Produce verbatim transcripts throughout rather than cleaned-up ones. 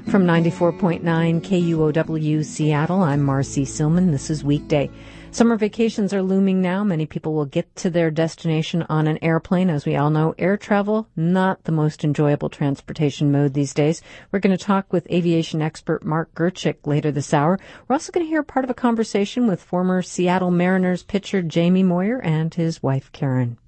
From ninety-four point nine K U O W Seattle, I'm Marcy Silman. This is Weekday. Summer vacations are looming now. Many people will get to their destination on an airplane. As we all know, air travel, not the most enjoyable transportation mode these days. We're going to talk with aviation expert Mark Gerchik later this hour. We're also going to hear part of a conversation with former Seattle Mariners pitcher Jamie Moyer and his wife Karen.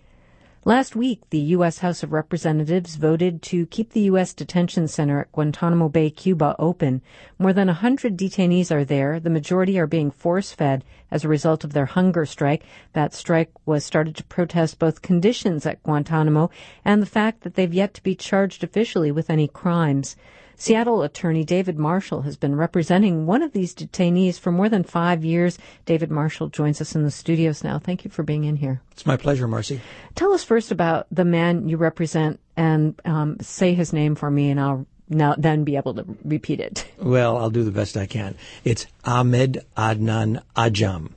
Last week, the U S House of Representatives voted to keep the U S detention center at Guantanamo Bay, Cuba, open. More than one hundred detainees are there. The majority are being force-fed as a result of their hunger strike. That strike was started to protest both conditions at Guantanamo and the fact that they've yet to be charged officially with any crimes. Seattle attorney David Marshall has been representing one of these detainees for more than five years. David Marshall joins us in the studios now. Thank you for being in here. It's my pleasure, Marcy. Tell us first about the man you represent and um, say his name for me, and I'll now then be able to repeat it. Well, I'll do the best I can. It's Ahmed Adnan Ajam.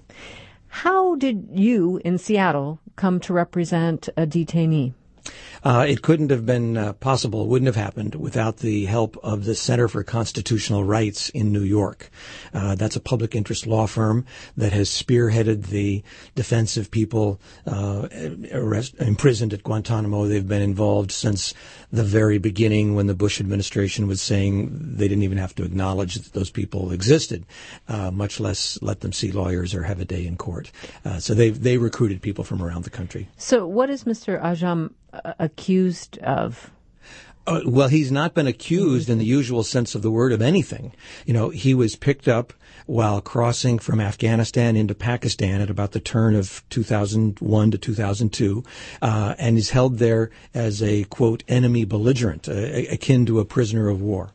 How did you in Seattle come to represent a detainee? Uh, it couldn't have been uh, possible, wouldn't have happened without the help of the Center for Constitutional Rights in New York. Uh, that's a public interest law firm that has spearheaded the defense of people uh, arrest, imprisoned at Guantanamo. They've been involved since the very beginning when the Bush administration was saying they didn't even have to acknowledge that those people existed, uh, much less let them see lawyers or have a day in court. Uh, so they they recruited people from around the country. So what is Mister Ajam uh, accused of? Uh, well, he's not been accused in the usual sense of the word of anything. You know, he was picked up while crossing from Afghanistan into Pakistan at about the turn of two thousand one to two thousand two, uh, and is held there as a, quote, enemy belligerent, uh, akin to a prisoner of war.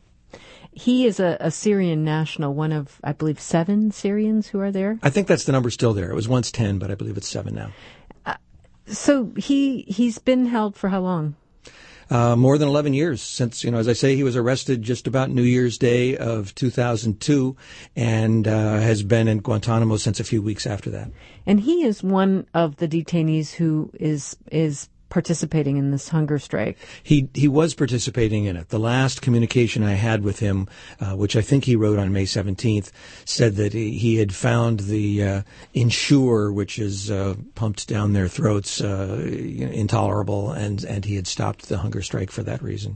He is a, a Syrian national, one of, I believe, seven Syrians who are there? I think that's the number still there. It was once ten, but I believe it's seven now. Uh, so he, he's been held for how long? Uh, more than eleven years since, you know, as I say, he was arrested just about New Year's Day of two thousand two and uh, has been in Guantanamo since a few weeks after that. And he is one of the detainees who is is participating in this hunger strike. He he was participating in it. The last communication I had with him, uh, which I think he wrote on May seventeenth, said that he, he had found the uh, Ensure, which is uh, pumped down their throats, uh, intolerable, and, and he had stopped the hunger strike for that reason.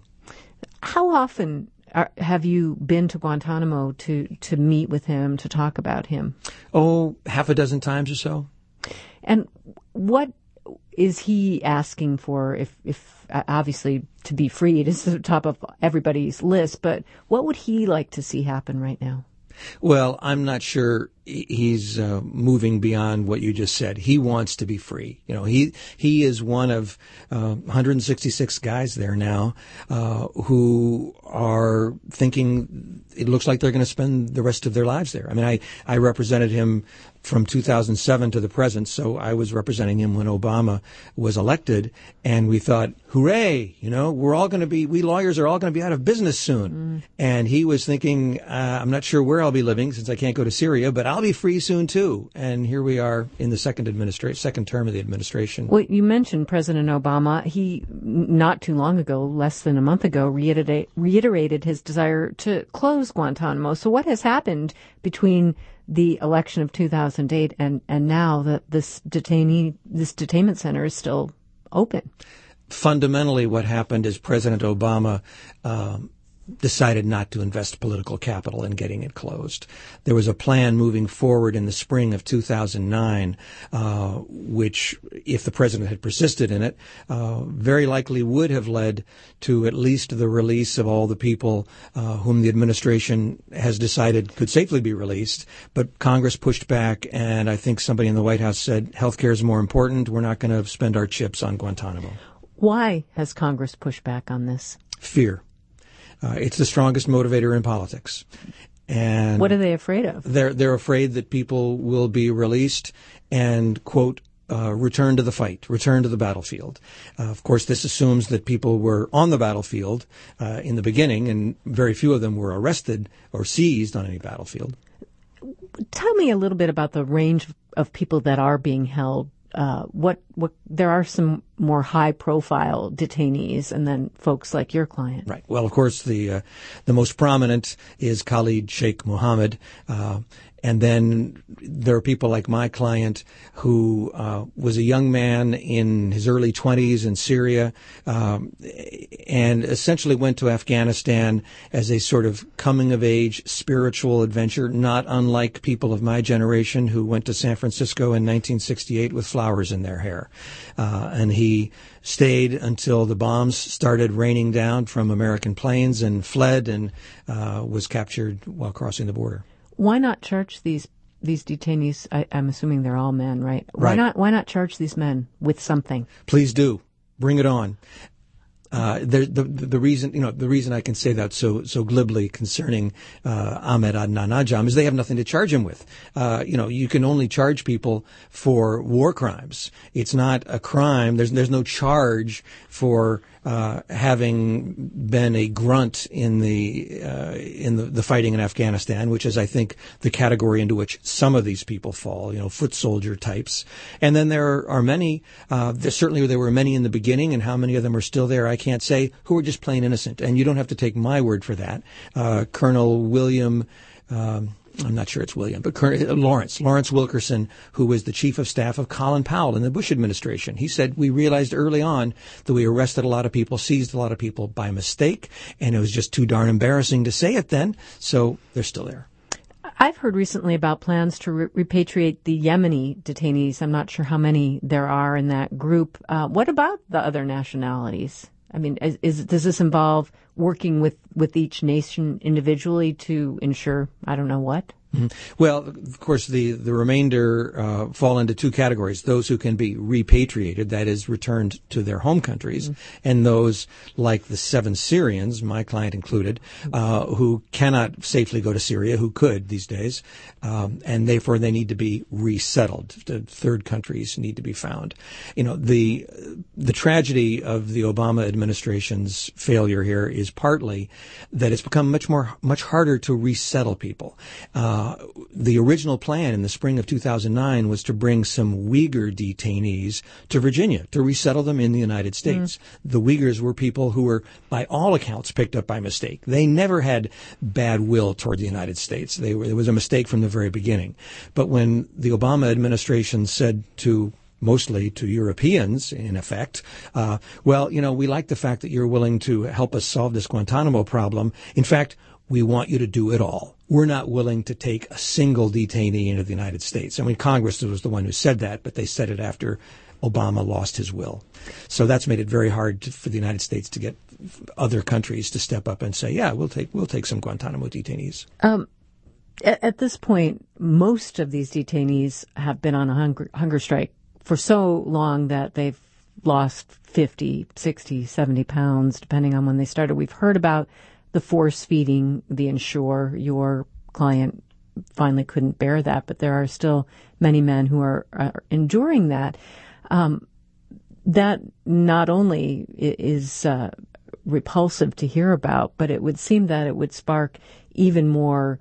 How often are, have you been to Guantanamo to, to meet with him, to talk about him? Oh, half a dozen times or so. And what is he asking for? If, if uh, obviously to be freed is the top of everybody's list, but what would he like to see happen right now? Well, I'm not sure he's uh, moving beyond what you just said. He wants to be free. You know, he he is one of uh, one hundred sixty-six guys there now uh, who are thinking it looks like they're going to spend the rest of their lives there. I mean, I, I represented him from two thousand seven to the present, so I was representing him when Obama was elected, and we thought, hooray, you know, we're all going to be, we lawyers are all going to be out of business soon. Mm. And he was thinking, uh, I'm not sure where I'll be living since I can't go to Syria, but I'll be free soon too. And here we are in the second administration, second term of the administration. Well, you mentioned President Obama. He, not too long ago, less than a month ago, reiterate, reiterated his desire to close Guantanamo. So what has happened between the election of two thousand eight and, and now that this detainee, this detainment center is still open? Fundamentally, what happened is President Obama um, decided not to invest political capital in getting it closed. There was a plan moving forward in the spring of two thousand nine, uh, which, if the president had persisted in it, uh, very likely would have led to at least the release of all the people uh, whom the administration has decided could safely be released. But Congress pushed back, and I think somebody in the White House said, health care is more important. We're not going to spend our chips on Guantanamo. Why has Congress pushed back on this? Fear. Uh, it's the strongest motivator in politics. And what are they afraid of? They're they're afraid that people will be released and, quote, uh, return to the fight, return to the battlefield. Uh, of course, this assumes that people were on the battlefield uh, in the beginning, and very few of them were arrested or seized on any battlefield. Tell me a little bit about the range of people that are being held uh, what what there are some more high-profile detainees, and then folks like your client. Right. Well, of course, the uh, the most prominent is Khalid Sheikh Mohammed. Uh, And then there are people like my client who uh, was a young man in his early twenties in Syria um, and essentially went to Afghanistan as a sort of coming-of-age spiritual adventure, not unlike people of my generation who went to San Francisco in nineteen sixty-eight with flowers in their hair. Uh, and he stayed until the bombs started raining down from American planes and fled and uh, was captured while crossing the border. Why not charge these these detainees? I, I'm assuming they're all men, right? Why Right. not? Why not charge these men with something? Please do. Bring it on. Uh, the, the the reason you know the reason I can say that so so glibly concerning uh, Ahmed Adnan Ajam is they have nothing to charge him with. Uh, you know, you can only charge people for war crimes. It's not a crime. There's there's no charge for uh, having been a grunt in the uh, in the, the fighting in Afghanistan, which is, I think, the category into which some of these people fall. You know, foot soldier types. And then there are many. Uh, there, certainly, there were many in the beginning, and how many of them are still there, I can't say, who are just plain innocent. And you don't have to take my word for that. Uh, Colonel William, um, I'm not sure it's William, but Colonel Lawrence, Lawrence Wilkerson, who was the chief of staff of Colin Powell in the Bush administration. He said, we realized early on that we arrested a lot of people, seized a lot of people by mistake, and it was just too darn embarrassing to say it then. So they're still there. I've heard recently about plans to re- repatriate the Yemeni detainees. I'm not sure how many there are in that group. Uh, what about the other nationalities? I mean, is, is, does this involve working with, with each nation individually to ensure, I don't know what? Mm-hmm. Well, of course, the, the remainder uh, fall into two categories. Those who can be repatriated, that is, returned to their home countries, mm-hmm. and those like the seven Syrians, my client included, uh, who cannot safely go to Syria, who could these days, um, and therefore they need to be resettled. The third countries need to be found. You know, the the tragedy of the Obama administration's failure here is partly that it's become much more much harder to resettle people. Uh, Uh, the original plan in the spring of two thousand nine was to bring some Uyghur detainees to Virginia to resettle them in the United States. Mm. The Uyghurs were people who were, by all accounts, picked up by mistake. They never had bad will toward the United States. They were, it was a mistake from the very beginning. But when the Obama administration said to mostly to Europeans, in effect, uh, well, you know, we like the fact that you're willing to help us solve this Guantanamo problem. In fact, we want you to do it all. We're not willing to take a single detainee into the United States. I mean, Congress was the one who said that, but they said it after Obama lost his will. So that's made it very hard to, for the United States to get other countries to step up and say, yeah, we'll take we'll take some Guantanamo detainees. Um, at, at this point, most of these detainees have been on a hunger, hunger strike for so long that they've lost fifty, sixty, seventy pounds, depending on when they started. We've heard about the force feeding, the Ensure. Your client finally couldn't bear that, but there are still many men who are, are enduring that. Um, that not only is uh, repulsive to hear about, but it would seem that it would spark even more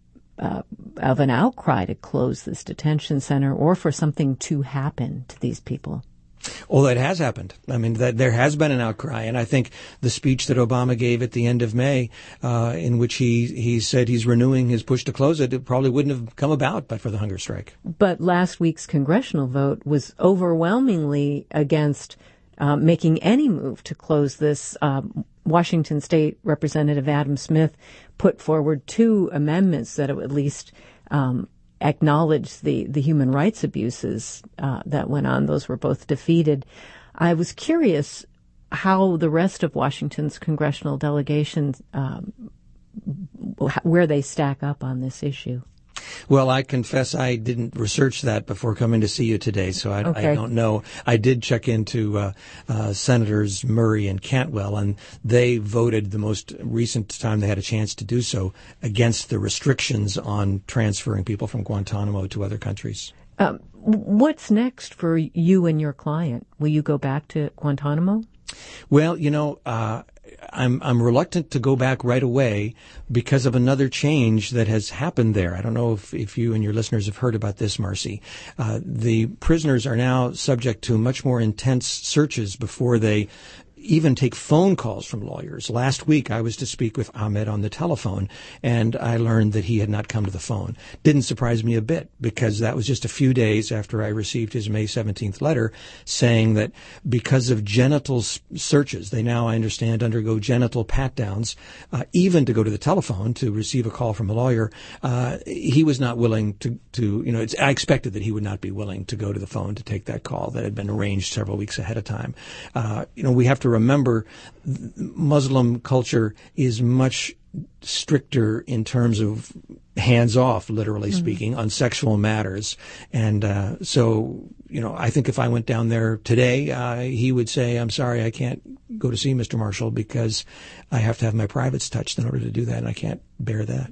uh, of an outcry to close this detention center or for something to happen to these people. Well, that has happened. I mean, that there has been an outcry, and I think the speech that Obama gave at the end of May, uh, in which he, he said he's renewing his push to close it, it probably wouldn't have come about but for the hunger strike. But last week's congressional vote was overwhelmingly against uh, making any move to close this. Um, Washington State Representative Adam Smith put forward two amendments that at least um, acknowledged the, the human rights abuses uh, that went on. Those were both defeated. I was curious how the rest of Washington's congressional delegation, um, where they stack up on this issue. Well, I confess I didn't research that before coming to see you today, so I, okay. I don't know. I did check into uh, uh, Senators Murray and Cantwell, and they voted the most recent time they had a chance to do so against the restrictions on transferring people from Guantanamo to other countries. Um, what's next for you and your client? Will you go back to Guantanamo? Well, you know, uh, I'm I'm reluctant to go back right away because of another change that has happened there. I don't know if, if you and your listeners have heard about this, Marcy. Uh, the prisoners are now subject to much more intense searches before they even take phone calls from lawyers. Last week, I was to speak with Ahmed on the telephone, and I learned that he had not come to the phone. Didn't surprise me a bit, because that was just a few days after I received his May seventeenth letter saying that because of genital searches, they now, I understand, undergo genital pat-downs, uh, even to go to the telephone to receive a call from a lawyer. Uh, he was not willing to, to you know, it's, I expected that he would not be willing to go to the phone to take that call that had been arranged several weeks ahead of time. Uh, you know, we have to remember Muslim culture is much stricter in terms of hands-off, literally mm-hmm. speaking, on sexual matters. And uh, so, you know, I think if I went down there today, uh, he would say, I'm sorry, I can't go to see Mister Marshall because I have to have my privates touched in order to do that, and I can't bear that.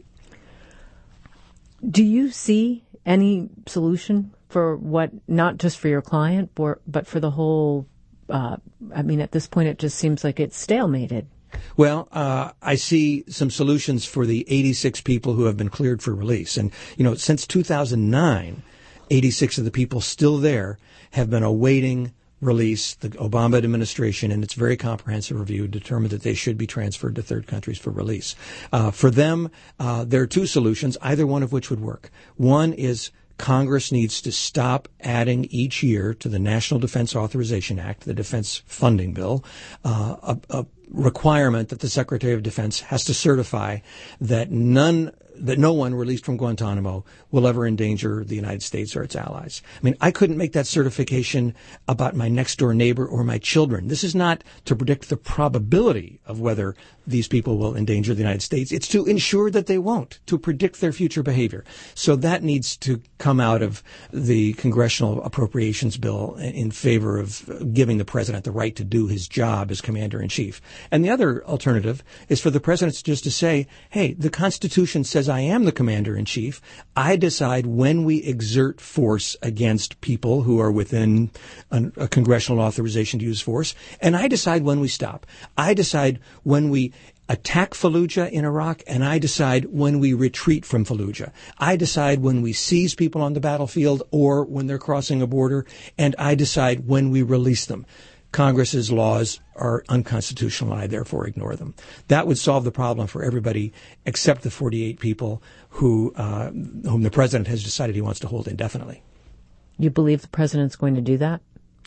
Do you see any solution for what, not just for your client, but for the whole Uh, I mean, at this point, it just seems like it's stalemated. Well, uh, I see some solutions for the eighty-six people who have been cleared for release. And, you know, since two thousand nine, eighty-six of the people still there have been awaiting release. The Obama administration, in its very comprehensive review, determined that they should be transferred to third countries for release. Uh, for them, uh, there are two solutions, either one of which would work. One is Congress needs to stop adding each year to the National Defense Authorization Act, the defense funding bill, uh, a, a requirement that the Secretary of Defense has to certify that none that no one released from Guantanamo will ever endanger the United States or its allies. I mean, I couldn't make that certification about my next door neighbor or my children. This is not to predict the probability of whether these people will endanger the United States. It's to ensure that they won't, to predict their future behavior. So that needs to come out of the Congressional Appropriations Bill in favor of giving the president the right to do his job as commander-in-chief. And the other alternative is for the president just to say, hey, the Constitution says I am the commander-in-chief. I decide when we exert force against people who are within a, a congressional authorization to use force, and I decide when we stop. I decide when we attack Fallujah in Iraq, and I decide when we retreat from Fallujah. I decide when we seize people on the battlefield or when they're crossing a border, and I decide when we release them. Congress's laws are unconstitutional, and I therefore ignore them. That would solve the problem for everybody except the forty-eight people who uh, whom the president has decided he wants to hold indefinitely. You believe the president's going to do that?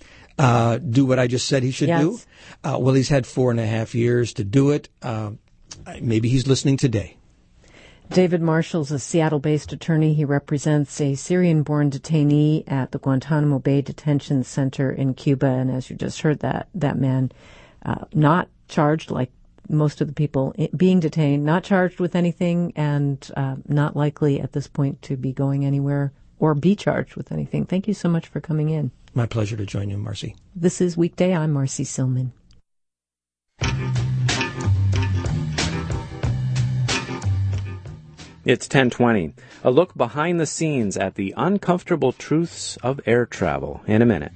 Uh, do what I just said he should yes. do? Uh, well, he's had four and a half years to do it. Uh, maybe he's listening today. David Marshall's a Seattle-based attorney. He represents a Syrian-born detainee at the Guantanamo Bay Detention Center in Cuba. And as you just heard, that that man uh, not charged like most of the people being detained, not charged with anything, and uh, not likely at this point to be going anywhere or be charged with anything. Thank you so much for coming in. My pleasure to join you, Marcy. This is Weekday. I'm Marcy Silman. It's ten twenty. A look behind the scenes at the uncomfortable truths of air travel in a minute.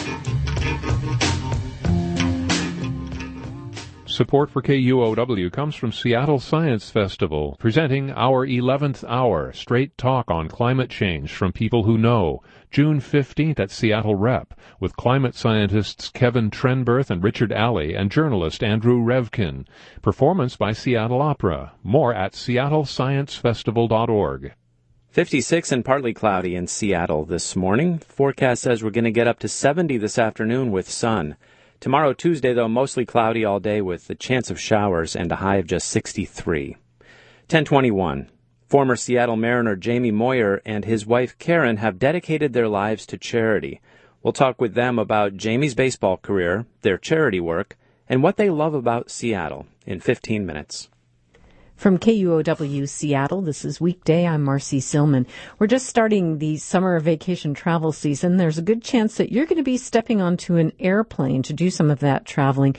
Support for K U O W comes from Seattle Science Festival, presenting our eleventh hour, straight talk on climate change from people who know. June fifteenth at Seattle Rep, with climate scientists Kevin Trenberth and Richard Alley and journalist Andrew Revkin. Performance by Seattle Opera. More at seattle science festival dot org. fifty-six and partly cloudy in Seattle this morning. Forecast says we're going to get up to seventy this afternoon with sun. Tomorrow, Tuesday, though, mostly cloudy all day with the chance of showers and a high of just sixty-three. ten twenty-one. Former Seattle Mariner Jamie Moyer and his wife Karen have dedicated their lives to charity. We'll talk with them about Jamie's baseball career, their charity work, and what they love about Seattle in fifteen minutes. From K U O W Seattle, this is Weekday. I'm Marcy Silman. We're just starting the summer vacation travel season. There's a good chance that you're going to be stepping onto an airplane to do some of that traveling.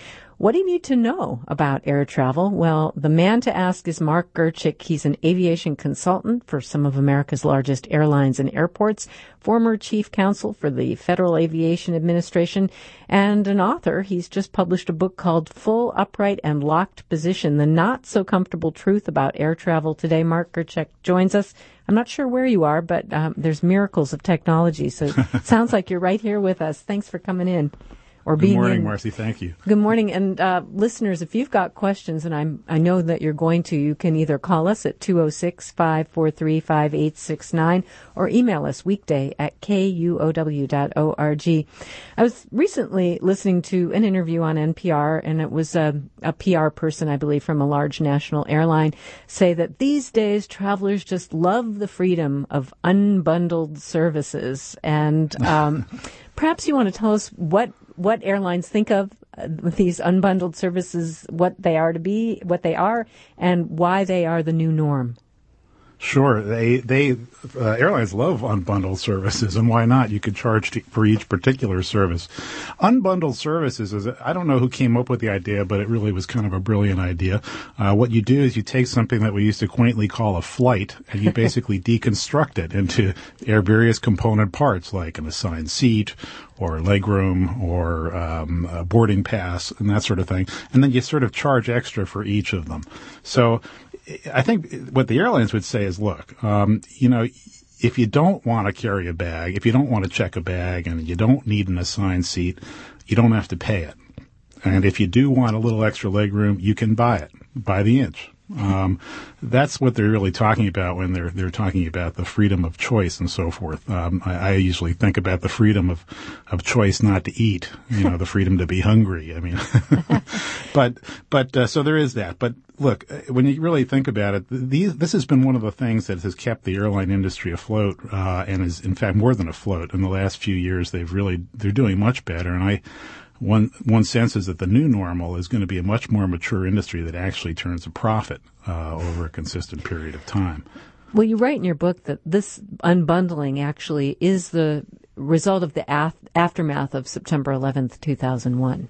What do you need to know about air travel? Well, the man to ask is Mark Gerchik. He's an aviation consultant for some of America's largest airlines and airports, former chief counsel for the Federal Aviation Administration, and an author. He's just published a book called Full, Upright, and Locked Position, The Not-So-Comfortable Truth About Air Travel Today. Mark Gerchik joins us. I'm not sure where you are, but um, there's miracles of technology, so it sounds like you're right here with us. Thanks for coming in. Or Good being morning, in. Marcy. Thank you. Good morning. And uh, listeners, if you've got questions, and I'm, I know that you're going to, you can either call us at two oh six, five four three, five eight six nine or email us weekday at K U O W dot org. I was recently listening to an interview on N P R, and it was a, a P R person, I believe, from a large national airline, say that these days travelers just love the freedom of unbundled services. And um, perhaps you want to tell us what what airlines think of uh, these unbundled services, what they are to be, what they are, and why they are the new norm. Sure. They, they, uh, airlines love unbundled services, and why not? You could charge to, for each particular service. Unbundled services is, I don't know who came up with the idea, but it really was kind of a brilliant idea. Uh, what you do is you take something that we used to quaintly call a flight, and you basically deconstruct it into various component parts, like an assigned seat, or legroom, or um, a boarding pass, and that sort of thing. And then you sort of charge extra for each of them. So I think what the airlines would say is, look, um, you know, if you don't want to carry a bag, if you don't want to check a bag, and you don't need an assigned seat, you don't have to pay it. And if you do want a little extra legroom, you can buy it by the inch. Um, that's what they're really talking about when they're they're talking about the freedom of choice and so forth. Um, I, I usually think about the freedom of, of choice not to eat, you know, the freedom to be hungry. I mean, but but uh, so there is that. But look, when you really think about it, these, this has been one of the things that has kept the airline industry afloat, uh, and is in fact more than afloat. In the last few years, they've really they're doing much better, and I. One one sense is that the new normal is going to be a much more mature industry that actually turns a profit uh, over a consistent period of time. Well, you write in your book that this unbundling actually is the result of the af- aftermath of September eleventh, two thousand one.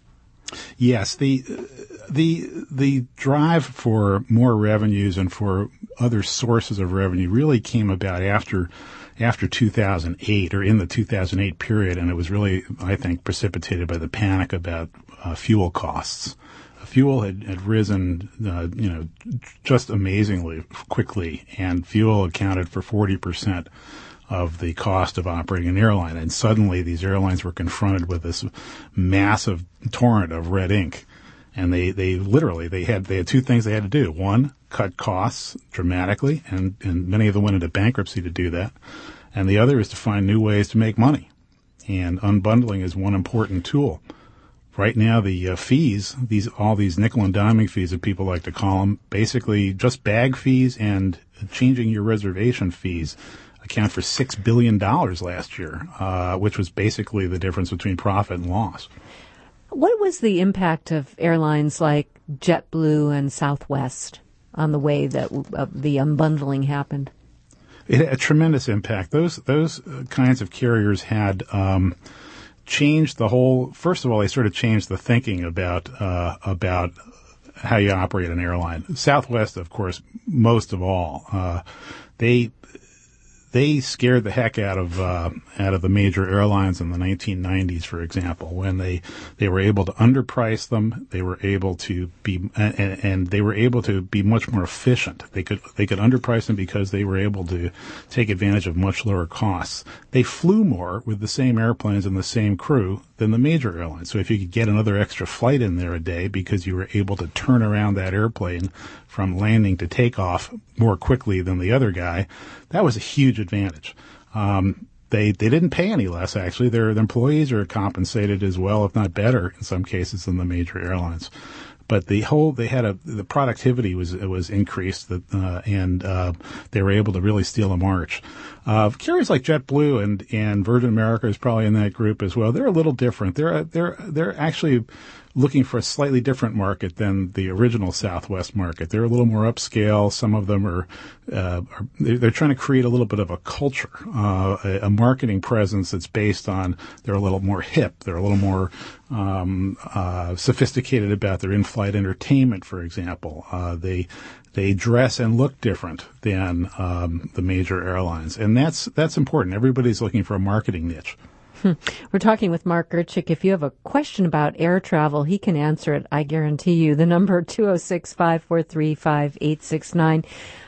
Yes, the the the drive for more revenues and for other sources of revenue really came about after after two thousand eight, or in the two thousand eight period, and it was really, I think, precipitated by the panic about uh, fuel costs. Fuel had, had risen, uh, you know, just amazingly quickly, and fuel accounted for forty percent of the cost of operating an airline. And suddenly these airlines were confronted with this massive torrent of red ink. And they, they literally, they had, they had two things they had to do. One, cut costs dramatically, and, and many of them went into bankruptcy to do that. And the other is to find new ways to make money. And unbundling is one important tool. Right now, the uh, fees, these, all these nickel and diming fees that people like to call them, basically just bag fees and changing your reservation fees account for six billion dollars last year, uh, which was basically the difference between profit and loss. What was the impact of airlines like JetBlue and Southwest on the way that uh, the unbundling happened? It had a tremendous impact. Those those kinds of carriers had um, changed the whole. First of all, they sort of changed the thinking about uh, about how you operate an airline. Southwest, of course, most of all, uh, they. They scared the heck out of uh, out of the major airlines in the nineteen nineties, for example, when they, they were able to underprice them. They were able to be and, and they were able to be much more efficient. They could they could underprice them because they were able to take advantage of much lower costs. They flew more with the same airplanes and the same crew than the major airlines. So if you could get another extra flight in there a day because you were able to turn around that airplane from landing to takeoff more quickly than the other guy, that was a huge advantage. Um, they they didn't pay any less, actually. Their, their employees are compensated as well, if not better, in some cases, than the major airlines. But the whole, they had a, the productivity was, was increased, uh, and, uh, they were able to really steal a march. Uh, carriers like JetBlue and, and Virgin America is probably in that group as well. They're a little different. They're, they're, they're actually looking for a slightly different market than the original Southwest market. They're a little more upscale. Some of them are, uh, are they're trying to create a little bit of a culture, uh, a, a marketing presence that's based on they're a little more hip. They're a little more um, uh, sophisticated about their in-flight entertainment, for example. Uh, they They dress and look different than um, the major airlines, and that's that's important. Everybody's looking for a marketing niche. Hmm. We're talking with Mark Gerchik. If you have a question about air travel, he can answer it, I guarantee you. The number two oh six, five four three, five eight six nine.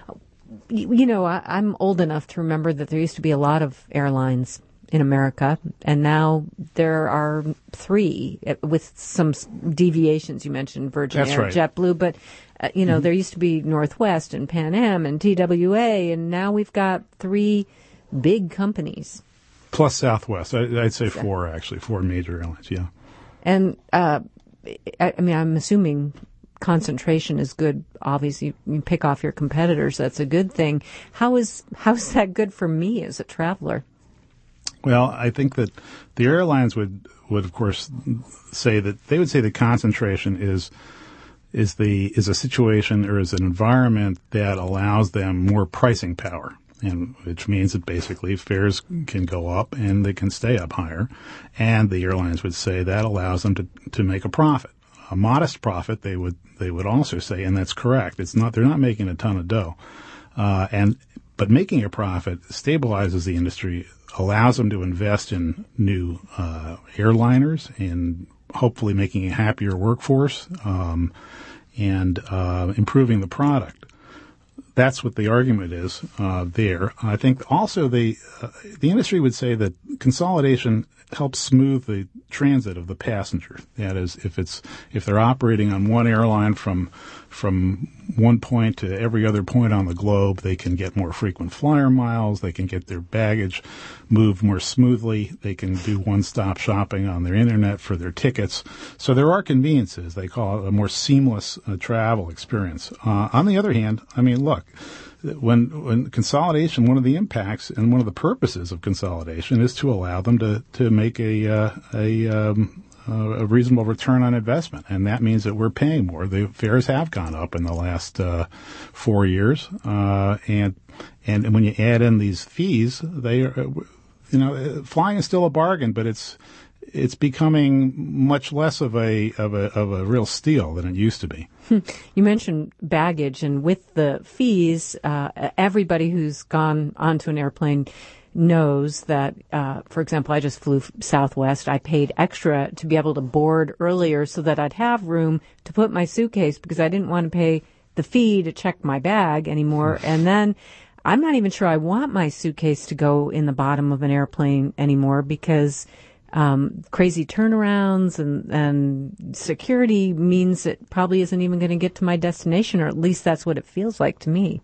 You, you know, I, I'm old enough to remember that there used to be a lot of airlines in America, and now there are three with some deviations. You mentioned Virgin That's Air, right. JetBlue, but uh, you know, Mm-hmm. there used to be Northwest and Pan Am and T W A, and now we've got three big companies. Plus Southwest. I, I'd say four, actually, four major airlines, yeah. And, uh, I, I mean, I'm assuming concentration is good. Obviously, you pick off your competitors. That's a good thing. How is, how's that good for me as a traveler? Well, I think that the airlines would, would of course say that they would say the concentration is is the is a situation or is an environment that allows them more pricing power, and which means that basically fares can go up and they can stay up higher, and the airlines would say that allows them to to make a profit, a modest profit. They would they would also say, and that's correct. It's not they're not making a ton of dough, uh, and but making a profit stabilizes the industry, allows them to invest in new uh, airliners and hopefully making a happier workforce um, and uh, improving the product. That's what the argument is uh, there. I think also the uh, the industry would say that consolidation helps smooth the transit of the passenger. That is, if it's if they're operating on one airline from from one point to every other point on the globe, they can get more frequent flyer miles. They can get their baggage moved more smoothly. They can do one-stop shopping on their internet for their tickets. So there are conveniences. They call it a more seamless uh, travel experience. Uh, on the other hand, I mean, look. When, when consolidation, one of the impacts and one of the purposes of consolidation is to allow them to, to make a, uh, a, um, a reasonable return on investment. And that means that we're paying more. The fares have gone up in the last, uh, four years. Uh, and, and when you add in these fees, they are, you know, flying is still a bargain, but it's, it's becoming much less of a, of a, of a real steal than it used to be. You mentioned baggage, and with the fees, uh, everybody who's gone onto an airplane knows that, uh, for example, I just flew Southwest. I paid extra to be able to board earlier so that I'd have room to put my suitcase because I didn't want to pay the fee to check my bag anymore. And then I'm not even sure I want my suitcase to go in the bottom of an airplane anymore because Um, crazy turnarounds and, and security means it probably isn't even going to get to my destination, or at least that's what it feels like to me.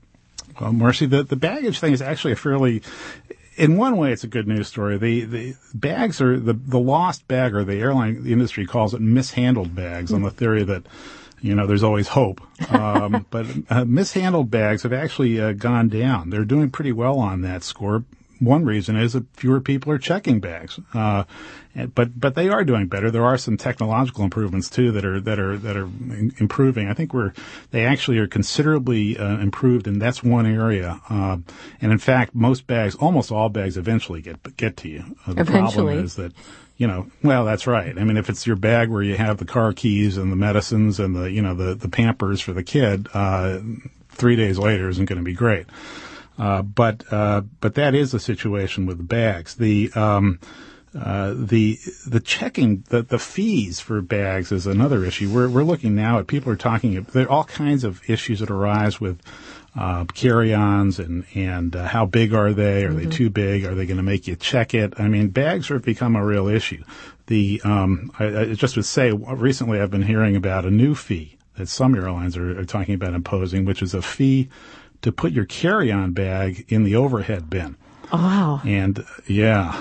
Well, Marcy, the, the baggage thing is actually a fairly, in one way, it's a good news story. The, the bags are, the, the lost bag, or the airline industry calls it mishandled bags, on the theory that, you know, there's always hope. Um, but uh, mishandled bags have actually uh, gone down. They're doing pretty well on that score. One reason is that fewer people are checking bags, uh, but but they are doing better. There are some technological improvements too that are that are that are improving. I think we're they actually are considerably uh, improved, and that's one area. Uh, and in fact, most bags, almost all bags, eventually get get to you. Uh, the eventually. problem is that, you know, well, that's right. I mean, if it's your bag where you have the car keys and the medicines and the you know the the Pampers for the kid, uh, three days later isn't going to be great. Uh, but, uh, but that is the situation with the bags. The, um, uh, the, the checking, the, the fees for bags is another issue. We're, we're looking now at, people are talking, there are all kinds of issues that arise with, uh, carry-ons and, and, uh, how big are they? Are mm-hmm. they too big? Are they going to make you check it? I mean, bags have become a real issue. The, um, I, I just would say recently I've been hearing about a new fee that some airlines are, are talking about imposing, which is a fee to put your carry-on bag in the overhead bin. Oh, wow. And yeah,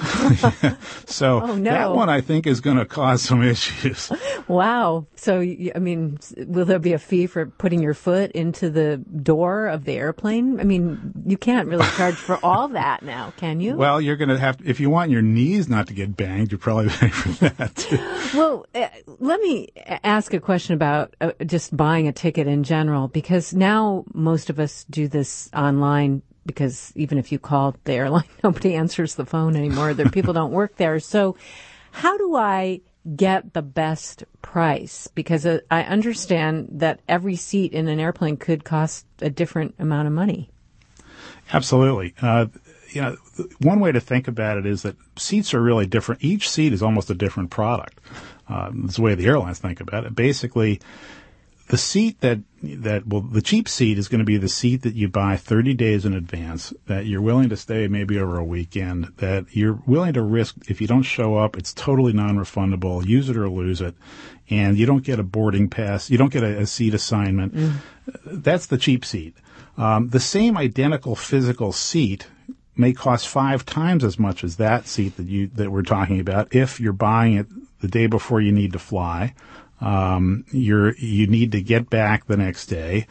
so oh, no. that one I think is going to cause some issues. Wow. So, I mean, will there be a fee for putting your foot into the door of the airplane? I mean, you can't really charge for all that now, can you? Well, you're going to have to, if you want your knees not to get banged, you're probably paying for that too. Well, uh, let me ask a question about uh, just buying a ticket in general, because now most of us do this online, because even if you call the airline, nobody answers the phone anymore. There, people don't work there. So how do I get the best price? Because uh, I understand that every seat in an airplane could cost a different amount of money. Absolutely. Uh, you know, one way to think about it is that seats are really different. Each seat is almost a different product. Uh, that's the way the airlines think about it. Basically, the seat that, that, well, the cheap seat is going to be the seat that you buy thirty days in advance, that you're willing to stay maybe over a weekend, that you're willing to risk, if you don't show up, it's totally non-refundable, use it or lose it, and you don't get a boarding pass, you don't get a, a seat assignment. Mm. That's the cheap seat. Um, the same identical physical seat may cost five times as much as that seat that you, that we're talking about if you're buying it the day before you need to fly. Um, you're, you need to get back the next day.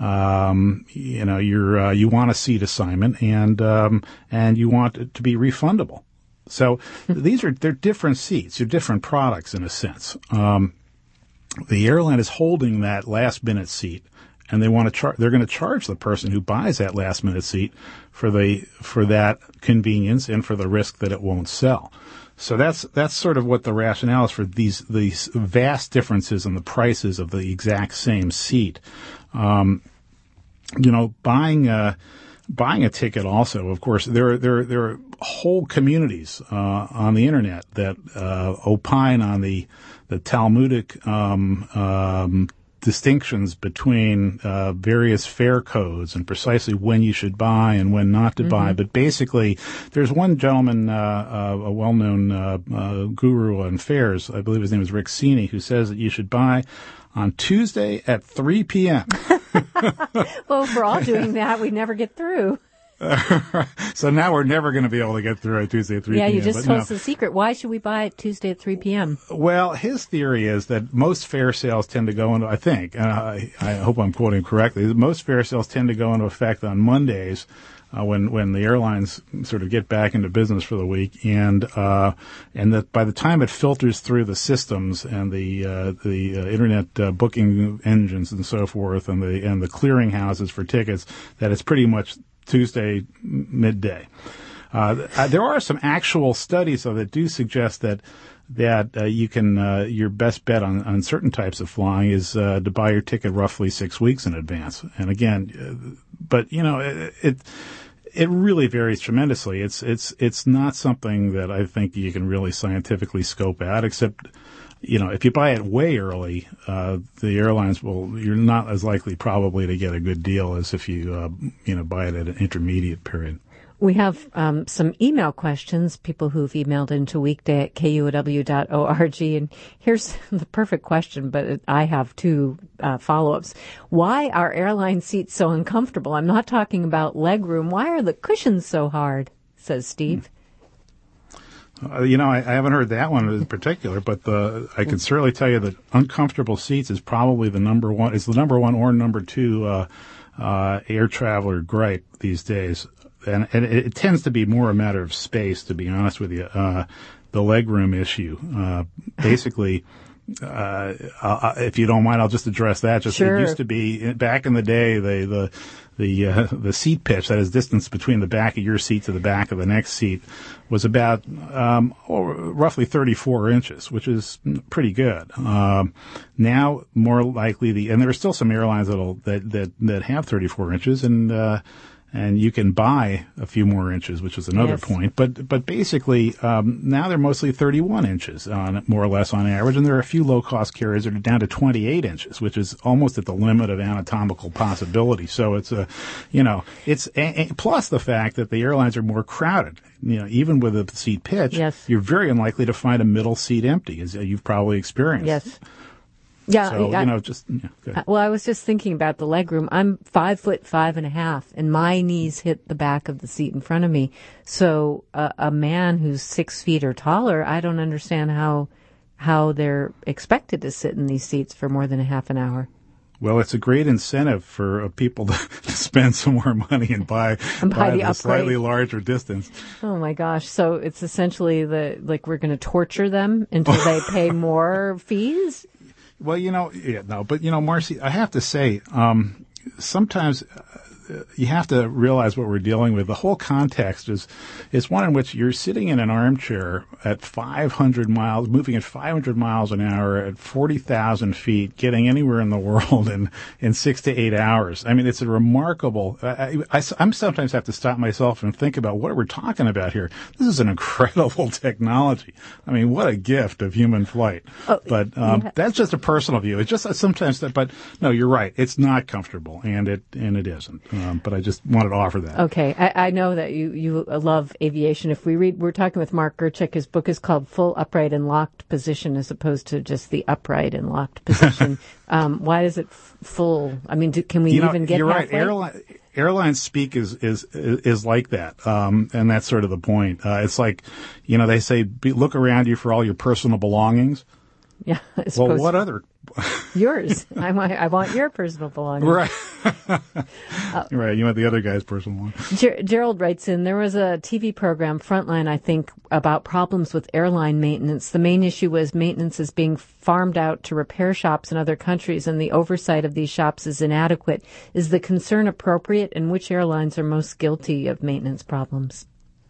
Um, you know, you're, uh, you want a seat assignment and, um, and you want it to be refundable. So these are, they're different seats. They're different products in a sense. Um, the airline is holding that last minute seat and they want to charge, they're going to charge the person who buys that last minute seat for the, for that convenience and for the risk that it won't sell. So that's that's sort of what the rationale is for these these vast differences in the prices of the exact same seat. Um, you know, buying a buying a ticket also, of course, there are, there are, there are whole communities uh, on the internet that uh, opine on the the Talmudic um, um, distinctions between uh, various fare codes and precisely when you should buy and when not to mm-hmm. buy. But basically, there's one gentleman, uh, uh, a well-known uh, uh, guru on fares, I believe his name is Rick Cini, who says that you should buy on Tuesday at three p.m. Well, if we're all doing that, we never get through. So now we're never going to be able to get through on Tuesday at three p.m. Yeah, you just but told no. us the secret. Why should we buy it Tuesday at three p.m.? Well, his theory is that most fare sales tend to go into, I think, and I, I hope I'm quoting correctly, most fare sales tend to go into effect on Mondays uh, when when the airlines sort of get back into business for the week, and uh, and that by the time it filters through the systems and the uh, the uh, internet uh, booking engines and so forth, and the and the clearing houses for tickets, that it's pretty much Tuesday midday. Uh, there are some actual studies, though, that do suggest that that uh, you can uh, your best bet on, on certain types of flying is uh, to buy your ticket roughly six weeks in advance. And again, uh, but you know, it, it it really varies tremendously. It's it's it's not something that I think you can really scientifically scope out, except, you know, if you buy it way early, uh, the airlines will, you're not as likely probably to get a good deal as if you, uh, you know, buy it at an intermediate period. We have um, some email questions, people who've emailed into weekday at K U O W dot org. And here's the perfect question, but I have two uh, follow-ups. Why are airline seats so uncomfortable? I'm not talking about leg room. Why are the cushions so hard, says Steve. Uh, you know, I, I haven't heard that one in particular, but the, I can certainly tell you that uncomfortable seats is probably the number one, is the number one or number two uh, uh, air traveler gripe these days. And, and it, it tends to be more a matter of space, to be honest with you. Uh, the legroom issue. Uh, basically, uh, uh, if you don't mind, I'll just address that. Just sure. It used to be, back in the day, the, the, the, uh, the seat pitch, that is distance between the back of your seat to the back of the next seat, was about, um, oh, roughly thirty-four inches, which is pretty good. Um, now, more likely the, and there are still some airlines that'll, that, that, that have thirty-four inches, and, uh, and you can buy a few more inches, which is another yes. point. But but basically, um, now they're mostly thirty-one inches, on more or less on average, and there are a few low-cost carriers that are down to twenty-eight inches, which is almost at the limit of anatomical possibility. So it's a, you know, it's a, a, plus the fact that the airlines are more crowded. You know, even with a seat pitch, yes. you're very unlikely to find a middle seat empty, as you've probably experienced. Yes. Yeah, so I, you know, just yeah, go ahead. Well, I was just thinking about the legroom. I'm five foot five and a half, and my knees hit the back of the seat in front of me. So uh, a man who's six feet or taller, I don't understand how how they're expected to sit in these seats for more than a half an hour. Well, it's a great incentive for uh, people to, to spend some more money and buy, and buy, buy the the slightly larger distance. Oh my gosh! So it's essentially the like we're going to torture them until they pay more fees. Well, you know, yeah, no, but you know, Marcy, I have to say, um, sometimes uh, you have to realize what we're dealing with. The whole context is is one in which you're sitting in an armchair at five hundred miles, moving at five hundred miles an hour at forty thousand feet, getting anywhere in the world in, in six to eight hours. I mean, it's a remarkable, I, I, I sometimes have to stop myself and think about what we're talking about here. This is an incredible technology. I mean, what a gift of human flight. Oh, but um, yeah. That's just a personal view. It's just sometimes that, but no, you're right. It's not comfortable, and it and it isn't. Um, but I just wanted to offer that. Okay. I, I know that you, you love aviation. If we read, we're talking with Mark Gerchik. His book is called Full Upright and Locked Position as opposed to just the upright and locked position. um, why is it f- full? I mean, do, can we you know, even get you're halfway? Right. Airline, airline speak is, is, is like that. Um, and that's sort of the point. Uh, it's like, you know, they say, be, look around you for all your personal belongings. Yeah. Well, what other? Yours. I want, I want your personal belongings. Right. uh, right. You want the other guy's personal one. Ger- Gerald writes in, there was a T V program, Frontline, I think, about problems with airline maintenance. The main issue was maintenance is being farmed out to repair shops in other countries, and the oversight of these shops is inadequate. Is the concern appropriate, and which airlines are most guilty of maintenance problems?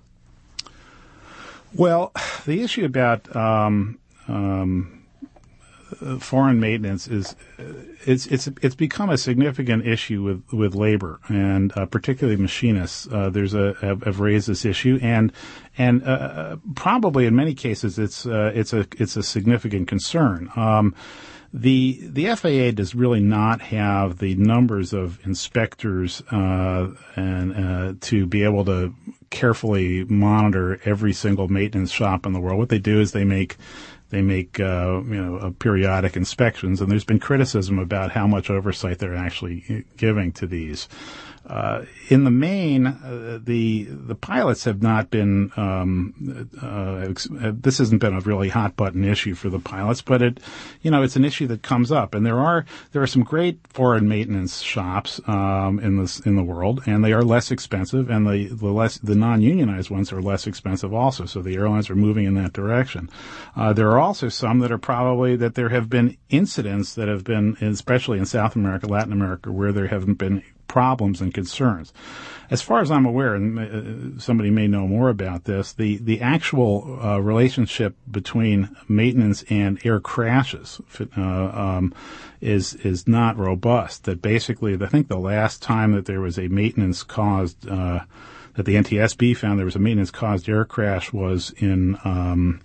Well, the issue about um, um, foreign maintenance is uh, it's it's it's become a significant issue with, with labor, and uh, particularly machinists. Uh, there's a have, have raised this issue, and and uh, probably in many cases it's uh, it's a it's a significant concern. Um, the the F A A does really not have the numbers of inspectors uh, and uh, to be able to carefully monitor every single maintenance shop in the world. What they do is they make They make, uh, you know, uh, periodic inspections, and there's been criticism about how much oversight they're actually giving to these. Uh, in the main, uh, the the pilots have not been. Um, uh, ex- this hasn't been a really hot button issue for the pilots, but it, you know, it's an issue that comes up, and there are there are some great foreign maintenance shops um, in this in the world, and they are less expensive, and the the less the non-unionized ones are less expensive also. So the airlines are moving in that direction. Uh, there are also some that are probably that there have been incidents that have been, especially in South America, Latin America, where there haven't been problems and concerns. As far as I'm aware, and uh, somebody may know more about this, the, the actual uh, relationship between maintenance and air crashes uh, um, is is not robust. That basically, I think the last time that there was a maintenance-caused, uh, that the N T S B found there was a maintenance-caused air crash was in um,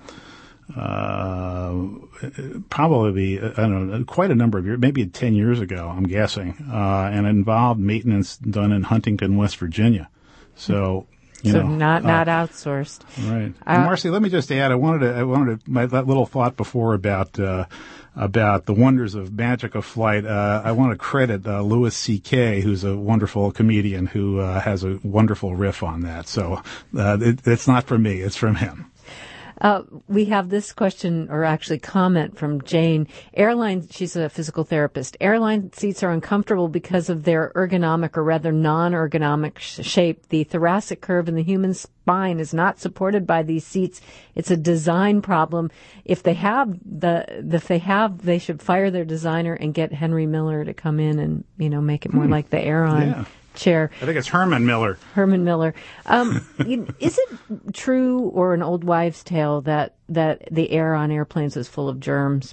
Uh, probably, I don't know, quite a number of years, maybe ten years ago, I'm guessing, uh, and it involved maintenance done in Huntington, West Virginia. So, you so know, not uh, not outsourced. Right. Uh, and Marcy, let me just add, I wanted to, I wanted to, my, that little thought before about, uh, about the wonders of magic of flight. Uh, I want to credit, uh, Louis C K, who's a wonderful comedian who, uh, has a wonderful riff on that. So, uh, it, it's not from me, it's from him. Uh, we have this question, or actually comment from Jane. Airline, she's a physical therapist. Airline seats are uncomfortable because of their ergonomic, or rather non-ergonomic sh- shape. The thoracic curve in the human spine is not supported by these seats. It's a design problem. If they have the, if they have, they should fire their designer and get Henry Miller to come in and, you know, make it more hmm. like the Aeron. Yeah. Chair. I think it's Herman Miller. Herman Miller. Um, is it true or an old wives' tale that, that the air on airplanes is full of germs?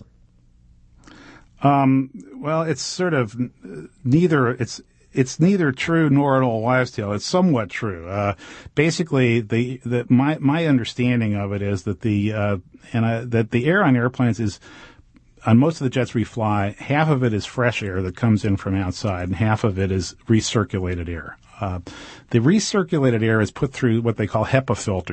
Um, well, it's sort of neither. It's it's neither true nor an old wives' tale. It's somewhat true. Uh, basically, the, the my my understanding of it is that the uh, and I, that the air on airplanes is. On most of the jets we fly, half of it is fresh air that comes in from outside, and half of it is recirculated air. Uh, the recirculated air is put through what they call HEPA filters,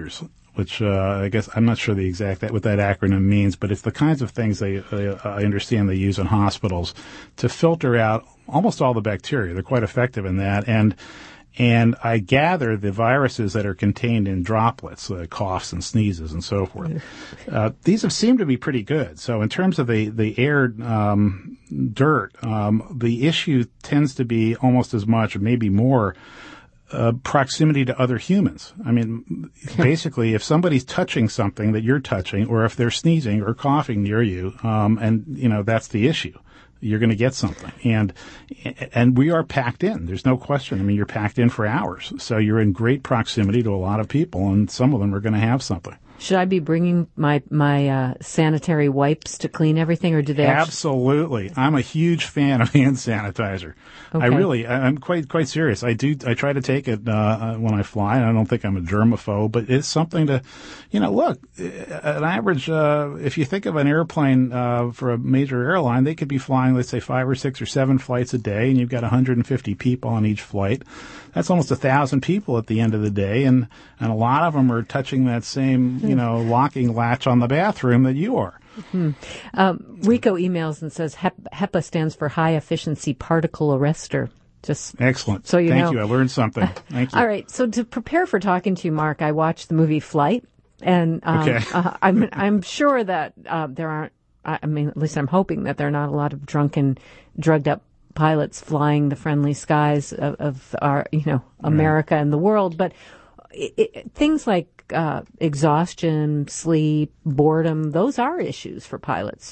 which uh, I guess I'm not sure the exact what that acronym means, but it's the kinds of things they, they I understand they use in hospitals to filter out almost all the bacteria. They're quite effective in that, and and I gather the viruses that are contained in droplets, uh, coughs and sneezes and so forth. Uh, these have seemed to be pretty good. So in terms of the the air um, dirt, um, the issue tends to be almost as much, or maybe more. Uh, proximity to other humans. I mean, basically, if somebody's touching something that you're touching, or if they're sneezing or coughing near you, um, and you know that's the issue, you're going to get something. And and we are packed in. There's no question. I mean, you're packed in for hours, so you're in great proximity to a lot of people, and some of them are going to have something. Should I be bringing my my uh, sanitary wipes to clean everything, or do they? Absolutely, actually... I'm a huge fan of hand sanitizer. Okay. I really, I'm quite quite serious. I do. I try to take it uh, when I fly, and I don't think I'm a germaphobe, but it's something to, you know, look. An average, uh, if you think of an airplane uh, for a major airline, they could be flying, let's say, five or six or seven flights a day, and you've got one hundred fifty people on each flight. That's almost a thousand people at the end of the day, and and a lot of them are touching that same, you know, locking latch on the bathroom that you are. Mm-hmm. Um, Rico emails and says HEPA stands for High Efficiency Particle Arrestor. Just excellent. So you Thank know. you. I learned something. Thank you. All right. So to prepare for talking to you, Mark, I watched the movie Flight, and um, okay. uh, I'm I'm sure that uh, there aren't. I mean, at least I'm hoping that there are not a lot of drunken, drugged up pilots flying the friendly skies of, of our, you know, America right. and the world. But it, it, things like uh, exhaustion, sleep, boredom, those are issues for pilots.